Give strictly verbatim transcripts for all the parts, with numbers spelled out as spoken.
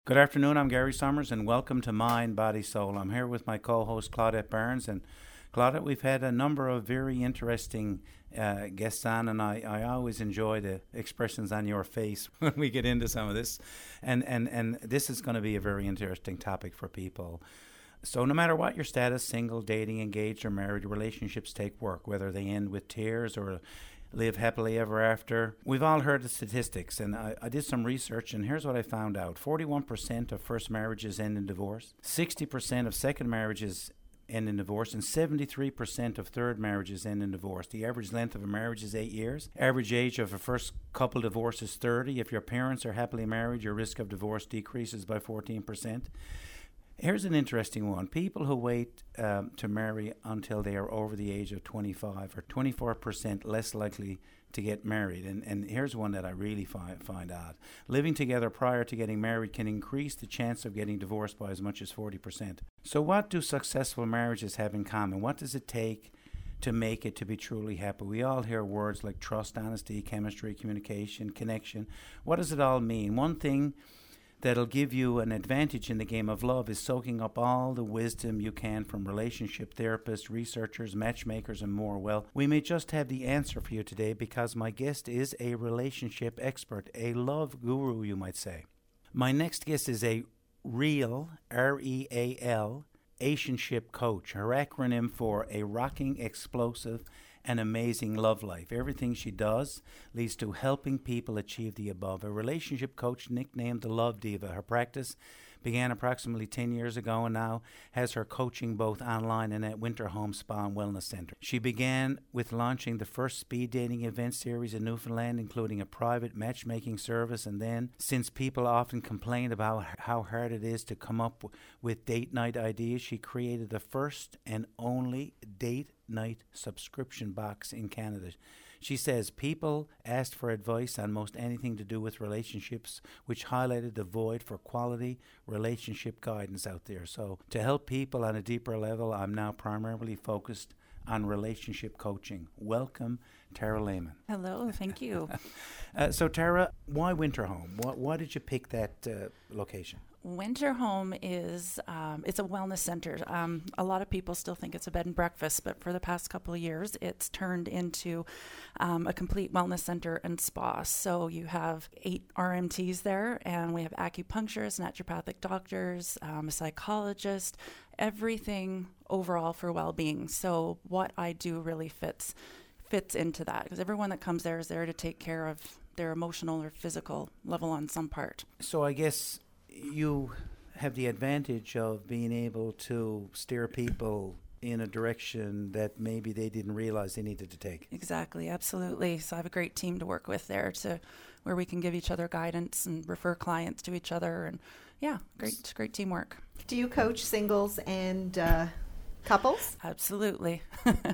Good afternoon, I'm Gary Summers and welcome to Mind, Body, Soul. I'm here with my co-host Claudette Barnes, and Claudette, we've had a number of very interesting uh, guests on, and I, I always enjoy the expressions on your face when we get into some of this, and, and, and this is going to be a very interesting topic for people. So no matter what your status, single, dating, engaged, or married, relationships take work, whether they end with tears or live happily ever after. We've all heard the statistics, and I, I did some research, and here's what I found out. forty-one percent of first marriages end in divorce, sixty percent of second marriages end in divorce, and seventy-three percent of third marriages end in divorce. The average length of a marriage is eight years. Average age of a first couple divorce is thirty. If your parents are happily married, your risk of divorce decreases by fourteen percent. Here's an interesting one. People who wait um, to marry until they are over the age of twenty-five are twenty-four percent less likely to get married. And, and here's one that I really find, find odd. Living together prior to getting married can increase the chance of getting divorced by as much as forty percent. So what do successful marriages have in common? What does it take to make it to be truly happy? We all hear words like trust, honesty, chemistry, communication, connection. What does it all mean? One thing that'll give you an advantage in the game of love is soaking up all the wisdom you can from relationship therapists, researchers, matchmakers, and more. Well, we may just have the answer for you today because my guest is a relationship expert, a love guru, you might say. My next guest is a real, R E A L, Asianship coach, her acronym for a rocking, explosive, an amazing love life. Everything she does leads to helping people achieve the above. A relationship coach nicknamed the Love Diva. Her practice began approximately ten years ago and now has her coaching both online and at Winter Home Spa and Wellness Center. She began with launching the first speed dating event series in Newfoundland, including a private matchmaking service, and then, since people often complain about how hard it is to come up with date night ideas, she created the first and only date night subscription box in Canada. She says people asked for advice on most anything to do with relationships, which highlighted the void for quality relationship guidance out there. So to help people on a deeper level, I'm now primarily focused on relationship coaching. Welcome, Tara Lehman. Hello, thank you. uh, so Tara, why Winter Home? Why, why did you pick that uh, location? Winter Home is, um, it's a wellness center. Um, a lot of people still think it's a bed and breakfast, but for the past couple of years, it's turned into um, a complete wellness center and spa. So you have eight R M Ts there, and we have acupuncturists, naturopathic doctors, um, a psychologist, everything overall for well-being. So what I do really fits fits into that, because everyone that comes there is there to take care of their emotional or physical level on some part. So I guess you have the advantage of being able to steer people in a direction that maybe they didn't realize they needed to take. Exactly, absolutely. So I have a great team to work with there, to where we can give each other guidance and refer clients to each other, and yeah, great, great teamwork. Do you coach singles and uh, couples? Absolutely.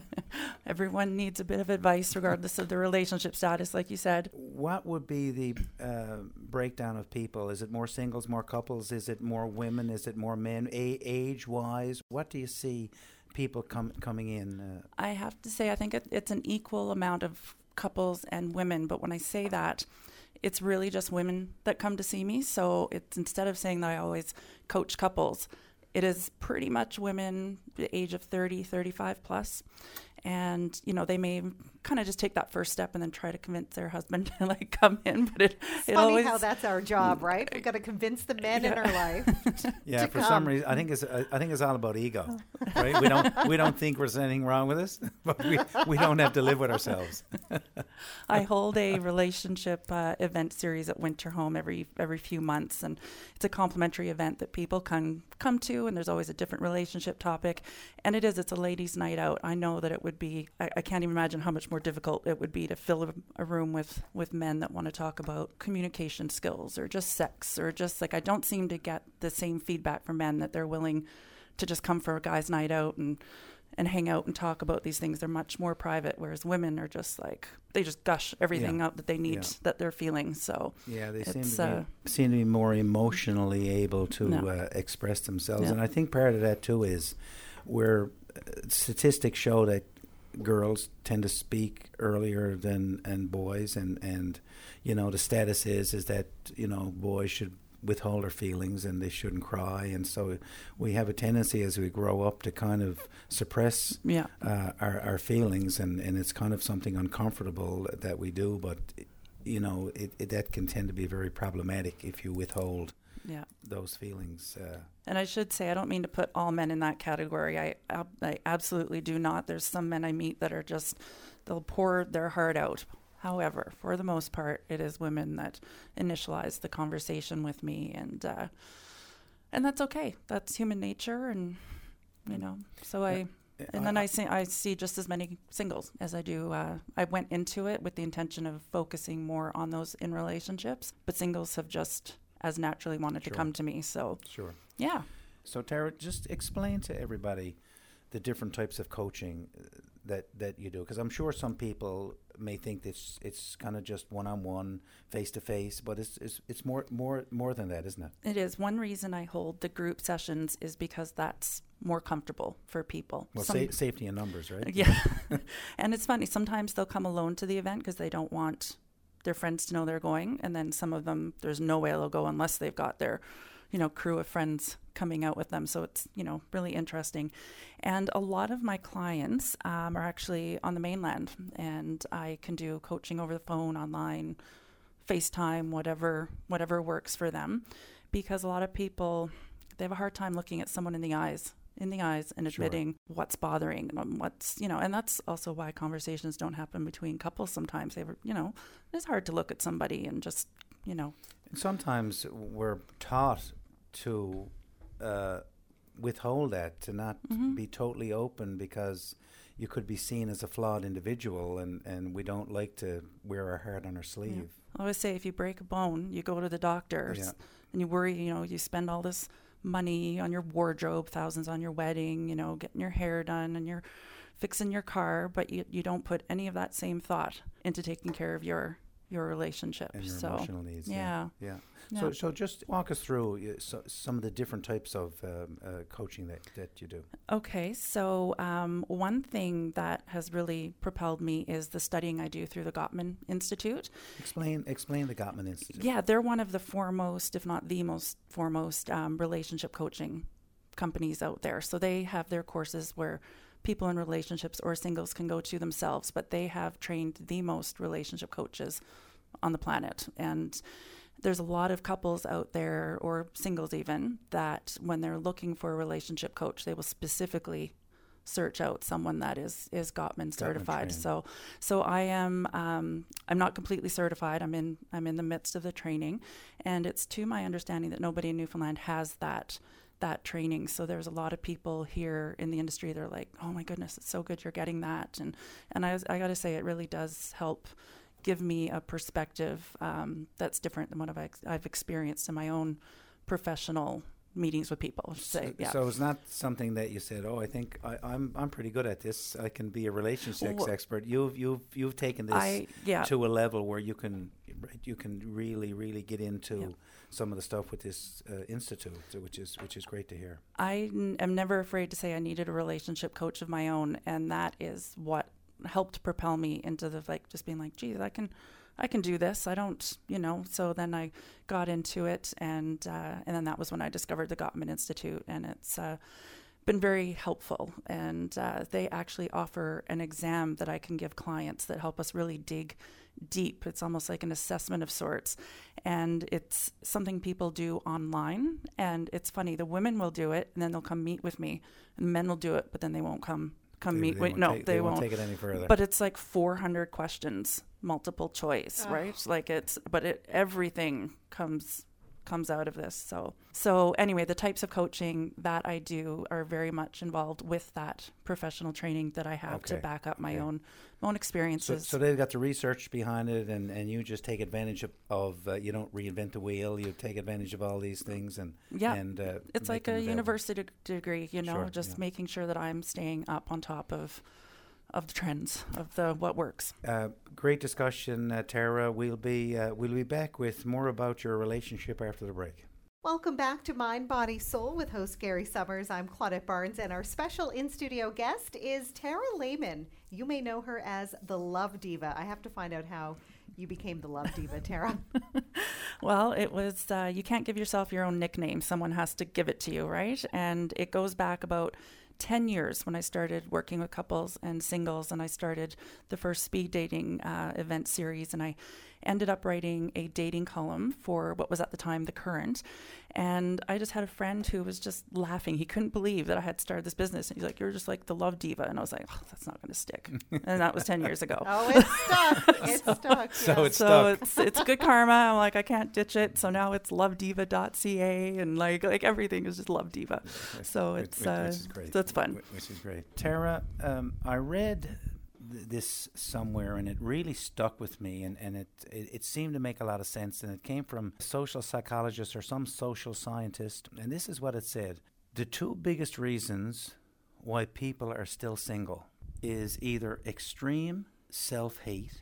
Everyone needs a bit of advice regardless of the relationship status, like you said. What would be the uh, breakdown of people? Is it more singles, more couples? Is it more women? Is it more men? A- age-wise, what do you see people com- coming in? Uh, I have to say, I think it, it's an equal amount of couples and women, but when I say that, it's really just women that come to see me. So it's, instead of saying that I always coach couples, it is pretty much women the age of thirty, thirty-five plus. And, you know, they may kind of just take that first step and then try to convince their husband to, like, come in. But it, it's it funny always, how that's our job, right? We've got to convince the men yeah. in our life. yeah, to for come. some reason, I think it's I think it's all about ego, right? We don't we don't think there's anything wrong with us, but we we don't have to live with ourselves. I hold a relationship uh, event series at Winter Home every every few months, and it's a complimentary event that people can come to, and there's always a different relationship topic. And it is, it's a ladies' night out. I know that it would be, I, I can't even imagine how much more difficult it would be to fill a, a room with, with men that want to talk about communication skills or just sex, or just like, I don't seem to get the same feedback from men that they're willing to just come for a guy's night out and and hang out and talk about these things. They're much more private, whereas women are just like, they just gush everything Yeah. out that they need, Yeah. that they're feeling. So Yeah, they seem it's, to be, uh, seem to be more emotionally able to No. uh, express themselves. Yeah. And I think part of that, too, is where uh, statistics show that girls tend to speak earlier than and boys. And, and, you know, the status is, is that, you know, boys should withhold their feelings and they shouldn't cry, and so we have a tendency as we grow up to kind of suppress Yeah. uh, our, our feelings, and, and it's kind of something uncomfortable that we do, but you know it, it that can tend to be very problematic if you withhold Yeah. those feelings. Uh, And I should say, I don't mean to put all men in that category. I, ab- I absolutely do not. There's some men I meet that are just, they'll pour their heart out. However, for the most part, it is women that initialize the conversation with me, and uh, and that's okay. That's human nature, and you know. So I, and then I see I see just as many singles as I do. Uh, I went into it with the intention of focusing more on those in relationships, but singles have just as naturally wanted Sure. to come to me. So Sure. yeah. So Tara, just explain to everybody the different types of coaching uh, that that you do, because I'm sure some people may think it's it's kind of just one on one, face to face, but it's it's it's more more more than that, isn't it? It is. One reason I hold the group sessions is because that's more comfortable for people. Well, Some- sa- safety in numbers, right? Yeah. And it's funny. Sometimes they'll come alone to the event because they don't want their friends to know they're going. And then some of them, there's no way they'll go unless they've got their, you know, crew of friends coming out with them. So it's, you know, really interesting. And a lot of my clients um, are actually on the mainland, and I can do coaching over the phone, online, FaceTime, whatever, whatever works for them, because a lot of people, they have a hard time looking at someone in the eyes in the eyes and Sure. admitting what's bothering them, what's, you know, and that's also why conversations don't happen between couples sometimes. They were, you know, it's hard to look at somebody and just, you know. Sometimes we're taught to uh, withhold that, to not Mhm. be totally open, because you could be seen as a flawed individual, and, and we don't like to wear our heart on our sleeve. I always say, if you break a bone, you go to the doctors Yeah. and you worry, you know, you spend all this money on your wardrobe, thousands on your wedding, you know, getting your hair done and you're fixing your car, but you, you don't put any of that same thought into taking care of your your relationship. And your so emotional needs. yeah. Yeah. Yeah. So, so just walk us through uh, so, some of the different types of um, uh, coaching that, that you do. Okay, so um, one thing that has really propelled me is the studying I do through the Gottman Institute. Explain explain the Gottman Institute. Yeah, they're one of the foremost, if not the most foremost, um, relationship coaching companies out there. So they have their courses where people in relationships or singles can go to themselves, but they have trained the most relationship coaches on the planet. And there's a lot of couples out there, or singles even, that when they're looking for a relationship coach, they will specifically search out someone that is is Gottman certified. trained. So, so I am um, I'm not completely certified. I'm in I'm in the midst of the training, and it's to my understanding that nobody in Newfoundland has that that training. So there's a lot of people here in the industry that are like, oh my goodness, it's so good you're getting that, and and I was, I got to say, it really does help give me a perspective um, that's different than what I've ex- I've experienced in my own professional meetings with people. So, Say, yeah. so it's not something that you said, "Oh, I think I, I'm I'm pretty good at this. I can be a relationships Well, expert." You've you've you've taken this I yeah. to a level where you can right, you can really really get into Yeah. some of the stuff with this uh, institute, so which is which is great to hear. I n- am never afraid to say I needed a relationship coach of my own, and that is what helped propel me into the like just being like, geez, I can, I can do this. I don't, you know. So then I got into it, and uh, and then that was when I discovered the Gottman Institute, and it's uh, been very helpful. And uh, they actually offer an exam that I can give clients that help us really dig deep. It's almost like an assessment of sorts, and it's something people do online. And it's funny, the women will do it, and then they'll come meet with me, and the men will do it, but then they won't come come They- meet they with won't no take, they, they won't take it any further. but it's like four hundred questions, multiple choice, Oh. right? Like it's, but it, everything comes comes out of this. So, so anyway, the types of coaching that I do are very much involved with that professional training that I have to Okay, back up my okay. own my own so, experiences. so they've got the research behind it, and, and you just take advantage of, of uh, you don't reinvent the wheel. You take advantage of all these things, and yeah, and uh, it's make like them a available. university deg- degree, you know, Sure, just yeah. making sure that I'm staying up on top of of the trends of the what works. Uh, great discussion, uh, Tara. We'll be uh, we'll be back with more about your relationship after the break. Welcome back to Mind, Body, Soul with host Gary Summers. I'm Claudette Barnes, and our special in-studio guest is Tara Lehman. You may know her as the Love Diva. I have to find out how you became the Love Diva, Tara. Well, it was, uh, you can't give yourself your own nickname. Someone has to give it to you, right? And it goes back about ten years when I started working with couples and singles, and I started the first speed dating uh, event series, and I ended up writing a dating column for what was at the time The Current. And I just had a friend who was just laughing. He couldn't believe that I had started this business. And he's like, "You're just like the Love Diva." And I was like, "Oh, that's not going to stick." And that was ten years ago. Oh, it's stuck. It's so, stuck. So yeah. it's so stuck. it's it's good karma. I'm like, I can't ditch it. So now it's love diva dot c a, and like like everything is just Love Diva. So Which- it's which, uh, which is great. so it's fun. Wh- Which is great. Tara, um, I read th- this somewhere, and it really stuck with me, and, and it, it, it seemed to make a lot of sense, and it came from a social psychologist or some social scientist, and this is what it said. The two biggest reasons why people are still single is either extreme self-hate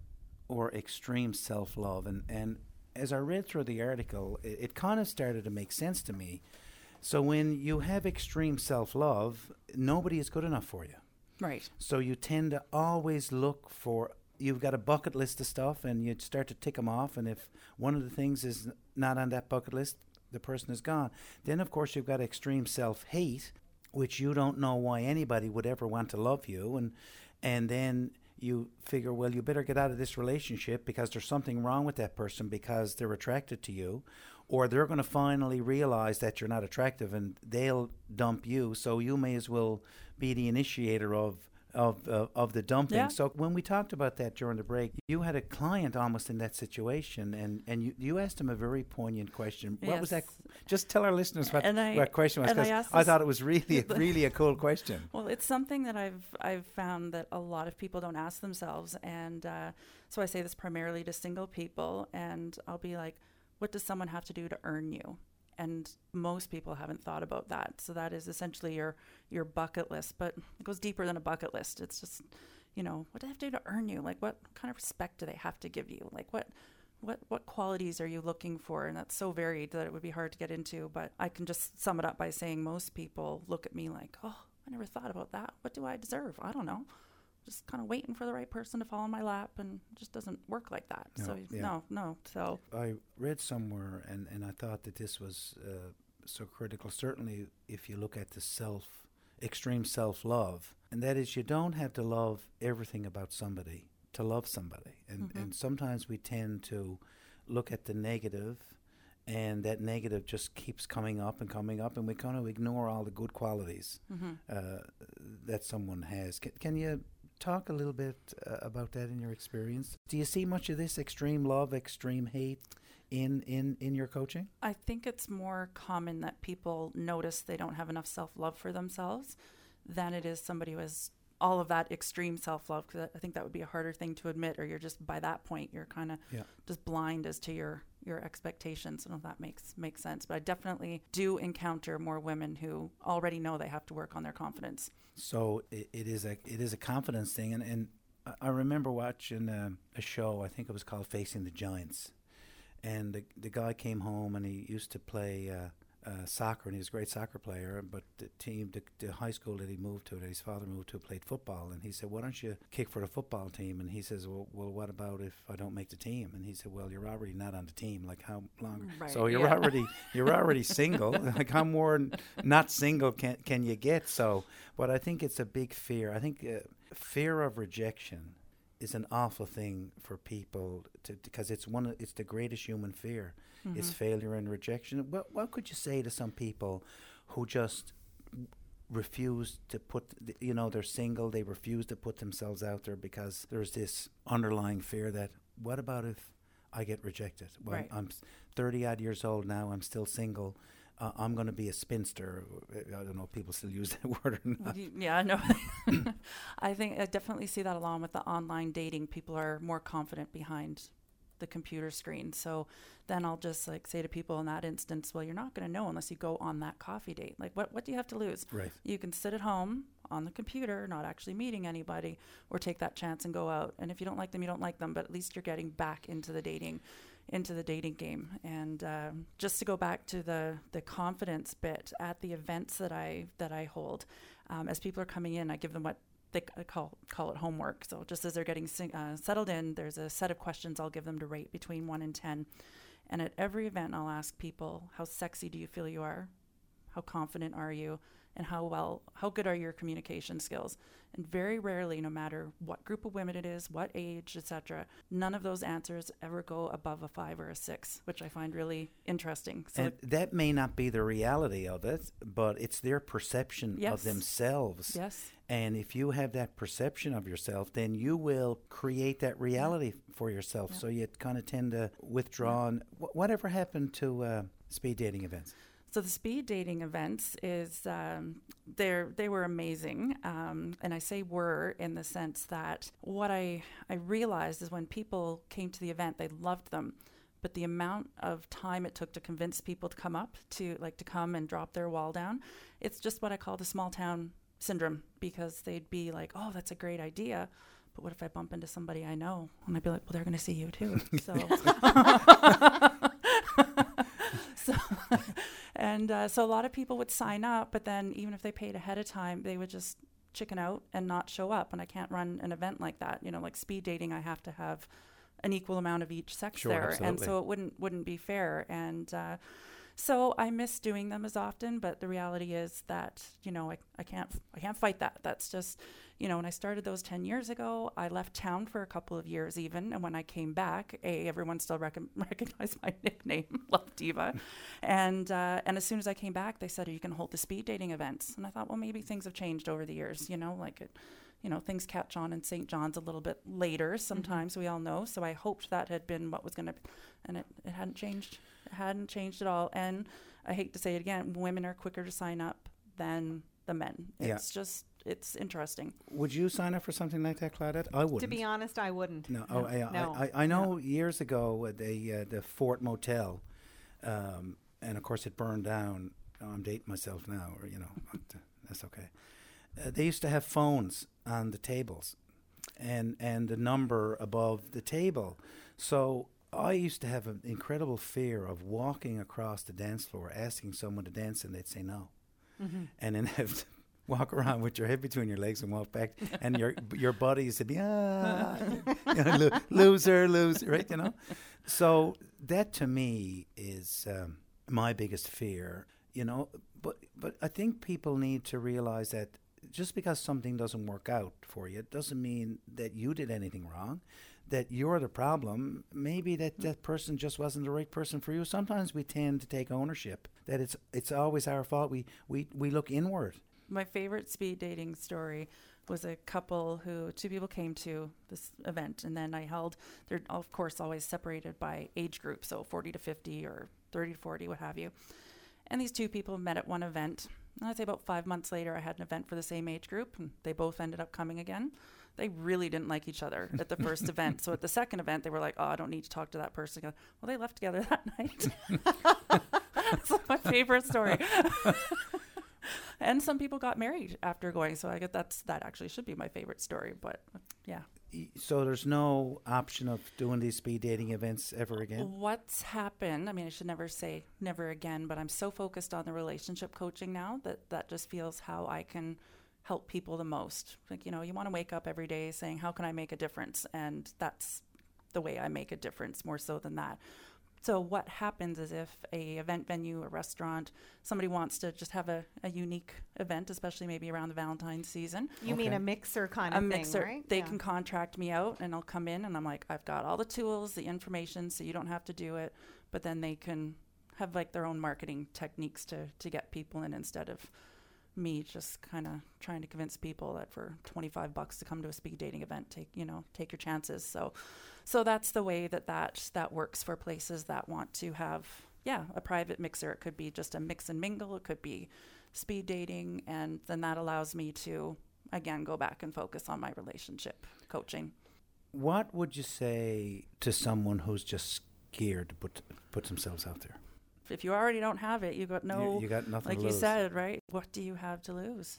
or extreme self-love. And, and as I read through the article, it, it kind of started to make sense to me. So when you have extreme self-love, nobody is good enough for you. Right. So you tend to always look for, you've got a bucket list of stuff and you start to tick them off. And if one of the things is not on that bucket list, the person is gone. Then, of course, you've got extreme self-hate, which you don't know why anybody would ever want to love you. And and then you figure, well, you better get out of this relationship because there's something wrong with that person because they're attracted to you. Or they're going to finally realize that you're not attractive and they'll dump you. So you may as well be the initiator of of uh, of the dumping. Yeah. So when we talked about that during the break, you had a client almost in that situation, and, and you, you asked him a very poignant question. What was that? Yes. Just tell our listeners what And I- what question was, and I because asked I, this- thought it was really really a cool question. Well, it's something that I've I've found that a lot of people don't ask themselves, and uh, so I say this primarily to single people, and I'll be like, "What does someone have to do to earn you?" And most people haven't thought about that. So that is essentially your your bucket list, but it goes deeper than a bucket list. It's just, you know, what do they have to do to earn you? Like, what kind of respect do they have to give you? Like, what what what qualities are you looking for? And that's so varied that it would be hard to get into. But I can just sum it up by saying most people look at me like, "Oh, I never thought about that. What do I deserve? I don't know." Just kind of waiting for the right person to fall in my lap, and it just doesn't work like that. No, so yeah. no, no. So I read somewhere, and, and I thought that this was uh, so critical. Certainly, if you look at the self, extreme self-love, and that is, you don't have to love everything about somebody to love somebody. And Mhm. and sometimes we tend to look at the negative, and that negative just keeps coming up and coming up, and we kind of ignore all the good qualities mhm. uh, that someone has. Can, can you talk a little bit uh, about that in your experience? Do you see much of this extreme love, extreme hate in, in, in your coaching? I think it's more common that people notice they don't have enough self-love for themselves than it is somebody who has all of that extreme self-love, because I think that would be a harder thing to admit, or you're just, by that point, you're kind of Yeah. just blind as to your, your expectations. I don't know if that makes, makes sense, but I definitely do encounter more women who already know they have to work on their confidence. So it, it is a it is a confidence thing, and, and I- I remember watching um, a show. I think it was called Facing the Giants, and the the guy came home and he used to play uh, uh, soccer, and he was a great soccer player. But the team, the, the high school that he moved to, that his father moved to, played football. And he said, "Why don't you kick for the football team?" And he says, "Well, well, what about if I don't make the team?" And he said, "Well, you're already not on the team. Like how long? Right, so you're yeah. already you're already single. Like how more n- not single can can you get?" So, but I think it's a big fear. I think uh, fear of rejection is an awful thing for people to, because it's one of, it's the greatest human fear. Mm-hmm. It's failure and rejection. What what could you say to some people who just refuse to put, th- you know, they're single, they refuse to put themselves out there because there's this underlying fear that, what about if I get rejected? Well, Right. I'm thirty odd years old now, I'm still single. Uh, I'm going to be a spinster. I don't know if people still use that word or not. Y- Yeah, no. I think I definitely see that along with the online dating. People are more confident behind the computer screen. So then I'll just like say to people in that instance, well, you're not going to know unless you go on that coffee date. Like, what, what do you have to lose? Right. You can sit at home on the computer, not actually meeting anybody, or take that chance and go out. And if you don't like them, you don't like them, but at least you're getting back into the dating into the dating game. And um, just to go back to the the confidence bit at the events that I that I hold, um, as people are coming in, I give them what they call call it homework. So just as they're getting uh, settled in, there's a set of questions I'll give them to rate between one and ten. And at every event, I'll ask people, how sexy do you feel you are? How confident are you? And how well, how good are your communication skills? And very rarely, no matter what group of women it is, what age, et cetera, none of those answers ever go above a five or a six, which I find really interesting. So and that may not be the reality of it, but it's their perception yes. of themselves. Yes. And if you have that perception of yourself, then you will create that reality yeah. for yourself. Yeah. So you kind of tend to withdraw. Yeah. And wh- whatever happened to uh, speed dating events? So the speed dating events is um, they're they were amazing, um, and I say were in the sense that what I I realized is when people came to the event, they loved them, but the amount of time it took to convince people to come up to like to come and drop their wall down, it's just what I call the small town syndrome, because they'd be like, oh, that's a great idea. But what if I bump into somebody I know? And I'd be like, well, they're going to see you too. So, so and uh, so a lot of people would sign up, but then even if they paid ahead of time, they would just chicken out and not show up. And I can't run an event like that. You know, like speed dating, I have to have an equal amount of each sex sure, there. Absolutely. And so it wouldn't wouldn't be fair. And uh, so I miss doing them as often, but the reality is that, you know, I, I can't I can't fight that. That's just, you know, when I started those ten years ago, I left town for a couple of years even. And when I came back, A, everyone still rec- recognized my nickname, Love Diva. and uh, and as soon as I came back, they said, are you going to hold the speed dating events? And I thought, well, maybe things have changed over the years, you know, like, it, you know, things catch on in Saint John's a little bit later sometimes, mm-hmm. we all know. So I hoped that had been what was going to, and it, it hadn't changed. It hadn't changed at all. And I hate to say it again, women are quicker to sign up than the men. It's yeah. just, it's interesting. Would you sign up for something like that, Claudette? I wouldn't. To be honest, I wouldn't. No, no. Oh, I, no. I, I know no. years ago, uh, the uh, the Fort Motel, um, and of course it burned down. Oh, I'm dating myself now, or you know, but, uh, that's okay. Uh, they used to have phones on the tables, and and the number above the table. So I used to have an incredible fear of walking across the dance floor, asking someone to dance, and they'd say no, mm-hmm. and then have to walk around with your head between your legs and walk back, and your your body used to be ah, you know, lo- loser, loser, right? You know. So that to me is um, my biggest fear, you know. But but I think people need to realize that just because something doesn't work out for you, it doesn't mean that you did anything wrong, that you're the problem. Maybe that that person just wasn't the right person for you. Sometimes we tend to take ownership, that it's it's always our fault. We we, we look inward. My favorite speed dating story was a couple who, two people came to this event, and then I held, they're of course always separated by age group, so forty to fifty or thirty to forty, what have you. And these two people met at one event. And I'd say about five months later, I had an event for the same age group, and they both ended up coming again. They really didn't like each other at the first event. So at the second event, they were like, oh, I don't need to talk to that person again. Well, they left together that night. That's my favorite story. And some people got married after going. So I get that's that actually should be my favorite story. But yeah. So there's no option of doing these speed dating events ever again? What's happened, I mean, I should never say never again, but I'm so focused on the relationship coaching now that that just feels how I can help people the most. Like, you know, you want to wake up every day saying, how can I make a difference? And that's the way I make a difference, more so than that. So what happens is if a event venue, a restaurant, somebody wants to just have a, a unique event, especially maybe around the Valentine's season. You okay. mean a mixer kind a of mixer, thing, right? They yeah. can contract me out, and I'll come in and I'm like, I've got all the tools, the information, so you don't have to do it. But then they can have like their own marketing techniques to, to get people in, instead of me just kind of trying to convince people that for twenty-five bucks to come to a speed dating event, take, you know, take your chances. So, so that's the way that that, that works for places that want to have, yeah, a private mixer. It could be just a mix and mingle. It could be speed dating. And then that allows me to, again, go back and focus on my relationship coaching. What would you say to someone who's just scared to put, put themselves out there? If you already don't have it, you got no, you, you got nothing like to you lose. said, right? What do you have to lose? Yeah.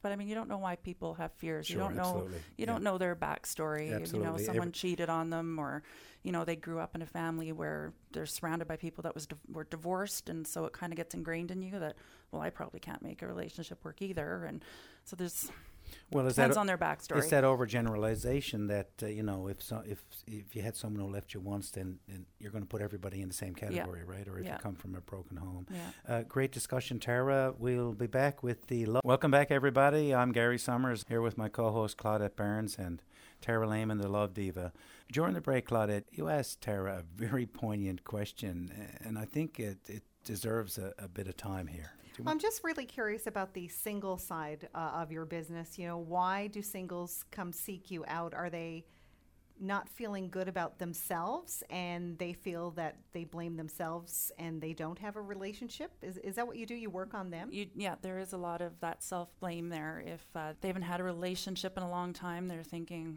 But I mean, you don't know why people have fears. Sure, you don't know. absolutely. You Yeah. don't know their backstory. You know, Absolutely. someone Every- cheated on them, or you know, they grew up in a family where they're surrounded by people that was div- were divorced, and so it kind of gets ingrained in you that, well, I probably can't make a relationship work either, and so there's Well, is depends that on their backstory. it's that overgeneralization that uh, you know if so, if if you had someone who left you once, then, then you're going to put everybody in the same category, right? Or if Yeah. you come from a broken home. Yeah. Uh, great discussion, Tara. We'll be back with the lo- welcome back, everybody. I'm Gary Summers here with my co-host Claudette Burns and Tara Lehman, the Love Diva. During the break, Claudette, you asked Tara a very poignant question, a- and I think it, it deserves a, a bit of time here. Do you I'm just really curious about the single side uh, of your business. You know, why do singles come seek you out? Are they not feeling good about themselves and they feel that they blame themselves and they don't have a relationship? Is is that what you do? You work on them? You, yeah, there is a lot of that self-blame there. If uh, they haven't had a relationship in a long time, they're thinking,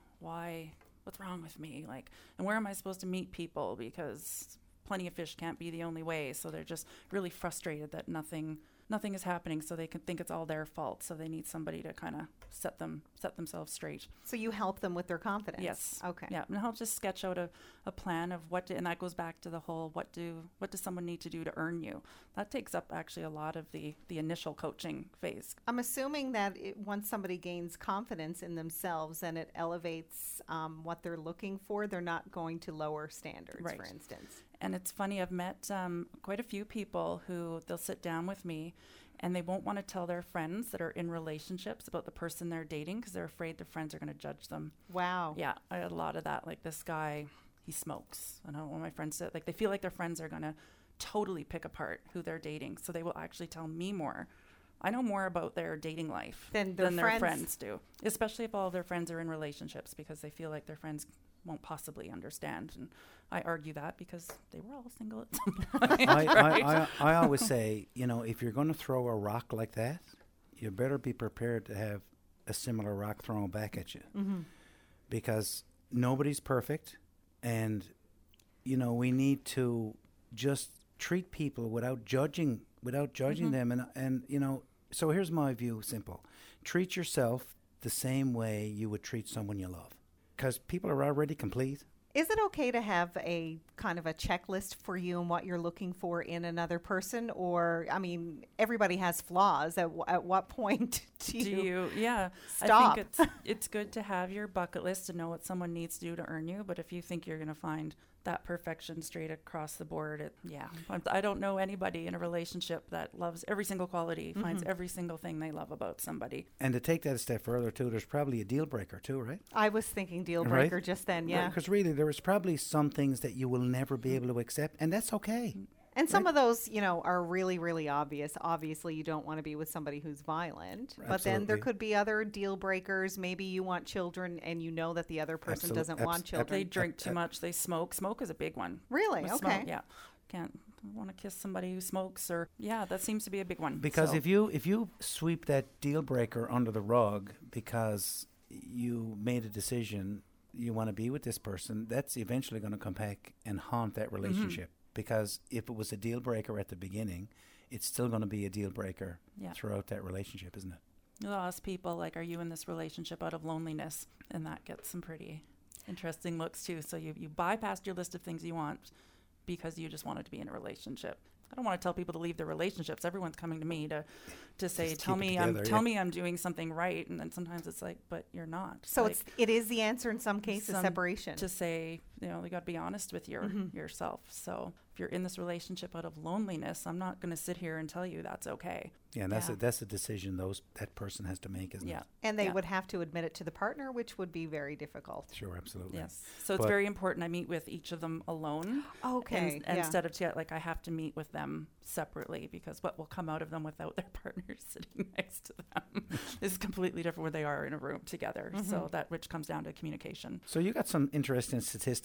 why, what's wrong with me? Like, and where am I supposed to meet people? Because plenty of fish can't be the only way. So they're just really frustrated that nothing nothing is happening, so they can think it's all their fault. So they need somebody to kind of set them set themselves straight. So you help them with their confidence? Yes. Okay. Yeah, and I'll just sketch out a, a plan of what, to, and that goes back to the whole what do what does someone need to do to earn you? That takes up actually a lot of the the initial coaching phase. I'm assuming that it, once somebody gains confidence in themselves and it elevates um, what they're looking for, they're not going to lower standards, Right. for instance. And it's funny, I've met um, quite a few people who they'll sit down with me and they won't want to tell their friends that are in relationships about the person they're dating because they're afraid their friends are going to judge them. Wow. Yeah, I had a lot of that. Like this guy, he smokes. And I don't want my friends to, like, they feel like their friends are going to totally pick apart who they're dating. So they will actually tell me more. I know more about their dating life Than their their friends. friends do, especially if all of their friends are in relationships because they feel like their friends won't possibly understand. And I argue that because they were all single at some point. I, right? I, I, I always say, you know, if you're going to throw a rock like that, you better be prepared to have a similar rock thrown back at you. Mm-hmm. Because nobody's perfect. And, you know, we need to just treat people without judging, without judging Mhm. them. And, and, you know, so here's my view, simple. Treat yourself the same way you would treat someone you love. Because people are already complete. Is it okay to have a kind of a checklist for you and what you're looking for in another person? Or, I mean, everybody has flaws. At, w- at what point do you, do you yeah stop? I think it's it's good to have your bucket list to know what someone needs to do to earn you, but if you think you're going to find that perfection straight across the board, it, yeah I, I don't know anybody in a relationship that loves every single quality, finds Mm-hmm. every single thing they love about somebody. And to take that a step further, too, there's probably a deal breaker, too, right? I was thinking deal Right. breaker just then, yeah. Because really, there is probably some things that you will never be able to accept, and that's okay. And some of those, you know, are really, really obvious. Obviously, you don't want to be with somebody who's violent. But then there Absolutely. could be other deal breakers. Maybe you want children and you know that the other person Absolute- doesn't abs- want ab- children. They drink uh, too much, they smoke. Smoke is a big one. Really? With Okay. smoke, yeah. Can't want to kiss somebody who smokes, or yeah, that seems to be a big one. Because So- if you if you sweep that deal breaker under the rug because you made a decision you want to be with this person, that's eventually going to come back and haunt that relationship. Because if it was a deal breaker at the beginning, it's still going to be a deal breaker Yeah. throughout that relationship, isn't it? You'll ask people, like, are you in this relationship out of loneliness? And that gets some pretty interesting looks, too. So you, you bypassed your list of things you want because you just wanted to be in a relationship. I don't want to tell people to leave their relationships. Everyone's coming to me to, to say, Just tell keep it me I'm together, tell yeah. me I'm doing something right. And then sometimes it's like, but you're not. So Like, it's it is the answer in some cases, some- separation. to say, you know, you got to be honest with your Mhm. yourself. So if you're in this relationship out of loneliness, I'm not going to sit here and tell you that's okay. Yeah, and that's Yeah. a that's a decision those that person has to make, isn't Yeah. it? and they yeah. would have to admit it to the partner, which would be very difficult. Sure, absolutely. Yes. So it's But- very important I meet with each of them alone. Okay. And, yeah. Instead of to, like I have to meet with them separately because what will come out of them without their partners sitting next to them is completely different when they are in a room together. So that which comes down to communication. So you got some interesting statistics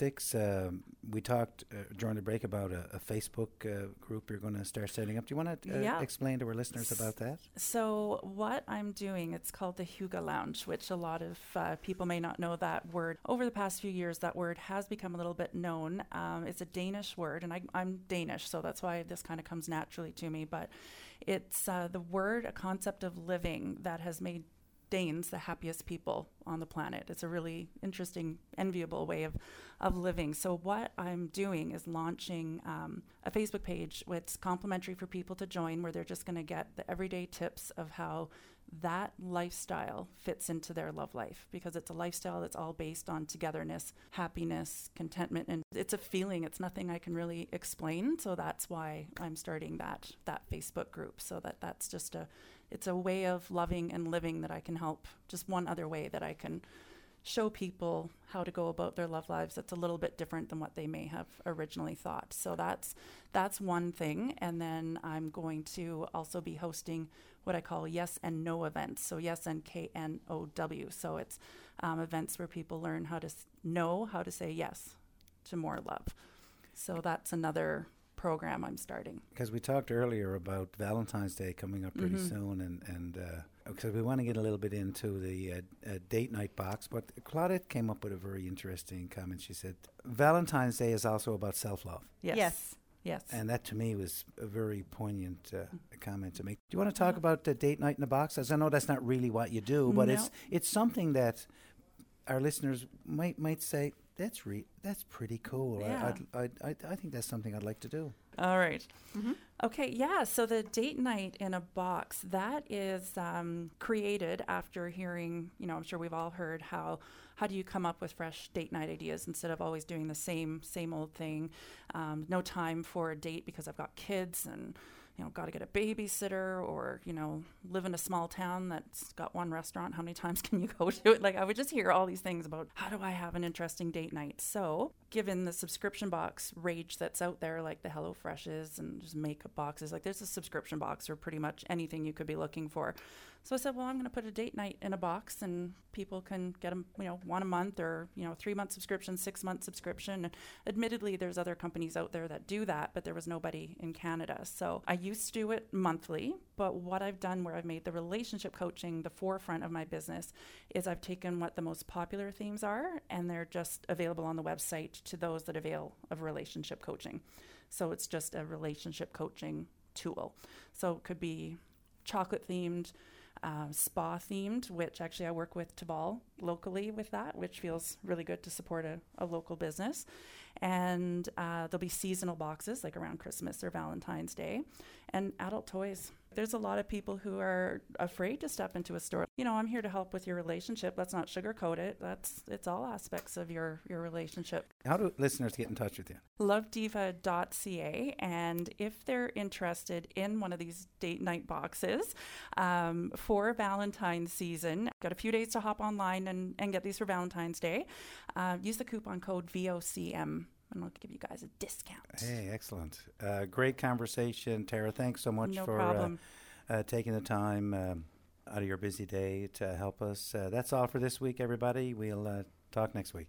logistics. Um, we talked uh, during the break about a, a Facebook uh, group you're going to start setting up. Do you want to uh, Yeah. explain to our listeners about that? So what I'm doing, it's called the Hygge Lounge, which a lot of uh, people may not know that word. Over the past few years, that word has become a little bit known. Um, it's a Danish word, and I, I'm Danish, so that's why this kind of comes naturally to me. But it's uh, the word, a concept of living that has made Danes the happiest people on the planet. It's a really interesting, enviable way of, of living. So what I'm doing is launching um, a Facebook page. It's complimentary for people to join, where they're just going to get the everyday tips of how that lifestyle fits into their love life, because it's a lifestyle that's all based on togetherness, happiness, contentment, and it's a feeling. It's nothing I can really explain. So that's why I'm starting that that Facebook group, so that that's just a it's a way of loving and living that I can help, just one other way that I can show people how to go about their love lives that's a little bit different than what they may have originally thought. So that's that's one thing. And then I'm going to also be hosting what I call yes and no events. So yes and K N O W. So it's um, events where people learn how to s- know how to say yes to more love. So that's another program I'm starting. Because we talked earlier about Valentine's Day coming up pretty Mhm. soon, and and uh, because we want to get a little bit into the uh, uh, date night box, but Claudette came up with a very interesting comment. She said Valentine's Day is also about self-love, Yes. Yes. Yes. and that to me was a very poignant uh, comment to make. Do you want to talk about the date night in the box? As I know that's not really what you do, but No. it's it's something that our listeners might might say. That's re- that's pretty cool. Yeah. I, I'd, I'd, I'd, I think that's something I'd like to do. All right. Mm-hmm. Okay, yeah. So the date night in a box, that is um, created after hearing, you know, I'm sure we've all heard how how do you come up with fresh date night ideas instead of always doing the same same old thing. Um, no time for a date because I've got kids and, you know, got to get a babysitter, or, you know, live in a small town that's got one restaurant. How many times can you go to it? Like, I would just hear all these things about how do I have an interesting date night? So given the subscription box rage that's out there, like the HelloFreshes and just makeup boxes, like there's a subscription box for pretty much anything you could be looking for. So I said, well, I'm going to put a date night in a box, and people can get them, you know, one a month, or, you know, three month subscription, six month subscription. And admittedly, there's other companies out there that do that, but there was nobody in Canada. So I used to do it monthly, but what I've done, where I've made the relationship coaching the forefront of my business, is I've taken what the most popular themes are, and they're just available on the website to those that avail of relationship coaching. So it's just a relationship coaching tool. So it could be chocolate themed, Uh, spa themed, which actually I work with Taval locally with that, which feels really good to support a, a local business. And uh, there'll be seasonal boxes like around Christmas or Valentine's Day, and adult toys. There's a lot of people who are afraid to step into a store. You know, I'm here to help with your relationship. Let's not sugarcoat it. That's it's all aspects of your, your relationship. How do listeners get in touch with you? love diva dot c a, and if they're interested in one of these date night boxes um, for Valentine's season, got a few days to hop online and, and get these for Valentine's Day. Uh, use the coupon code V O C M, and I'll give you guys a discount. Hey, excellent. Uh, great conversation, Tara. Thanks so much No for problem. uh, uh, taking the time um, out of your busy day to help us. Uh, that's all for this week, everybody. We'll uh, talk next week.